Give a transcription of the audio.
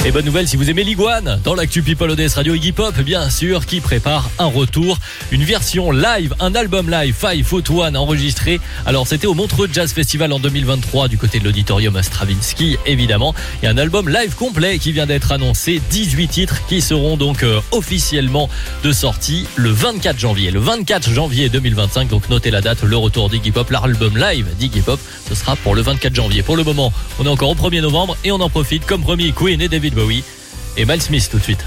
Et bonne nouvelle si vous aimez l'Iguane, dans l'actu People ODS Radio Iggy Pop, bien sûr, qui prépare un retour, une version live, un album live, 5'1" enregistré. Alors c'était au Montreux Jazz Festival en 2023 du côté de l'auditorium Stravinsky, évidemment. Et un album live complet qui vient d'être annoncé, 18 titres qui seront donc officiellement de sortie le 24 janvier. Le 24 janvier 2025, donc notez la date, le retour d'Iggy Pop, l'album live d'Iggy Pop, ce sera pour le 24 janvier. Pour le moment, on est encore au 1er novembre et on en profite comme promis Queen et David Bowie et Miles Smith tout de suite.